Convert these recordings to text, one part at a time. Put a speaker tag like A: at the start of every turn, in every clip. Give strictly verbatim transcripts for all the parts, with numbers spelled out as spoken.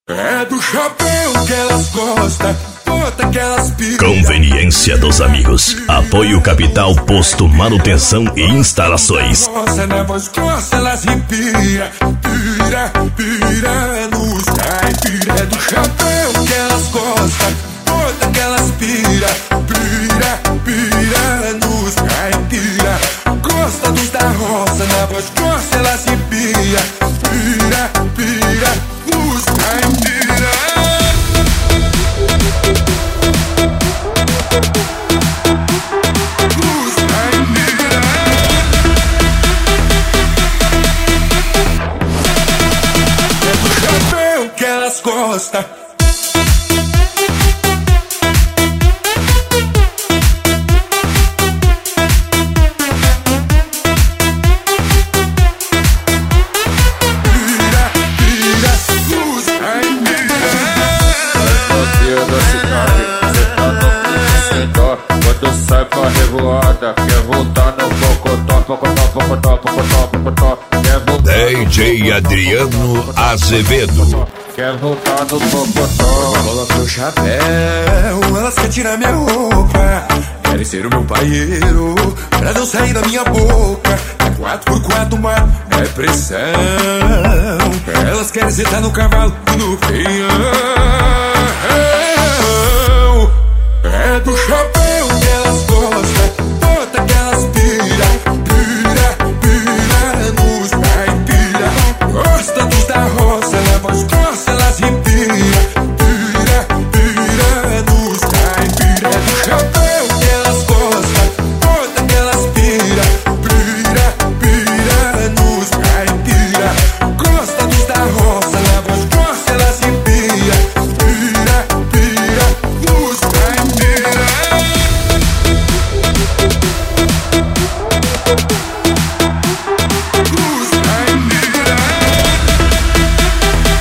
A: É do chapéu que elas gostam, bota que elas piram.
B: Conveniência dos amigos. Apoio Capital Posto Manutenção e Instalações.
A: Nossa, na voz grossa elas empira, pira, pira nos caipira. É do chapéu que elas gostam, bota que elas pira, pira, pira nos caipira. Gosta dos da roça, na voz grossa elas empira, pira, pira nos caipira. Nos caipira. É do chapéu que elas gostam.
C: Quando sai pra revoada, quer voltar no pocotó, pocotó, pocotó, pocotó, pocotó. Quer voltar
B: D J Adriano Azevedo.
C: Quer voltar no pocotó.
A: Coloca meu chapéu, elas querem tirar minha roupa, querem ser o meu paieiro, pra não sair da minha boca. É quatro por quatro, mano, é pressão. Elas querem sentar no cavalo e no peão. É do chapéu que elas gostam, bota que elas pira, pira, pira nos caipira. Gosta dos da roça, na voz grossa elas empira, pira, pira nos caipira. É do chapéu que elas gostam, bota que elas pira, pira, pira nos caipira. Gosta dos da roça, na voz grossa elas empira, pira, pira nos caipira.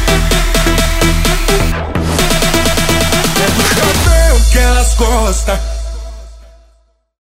A: É do chapéu que elas gostam.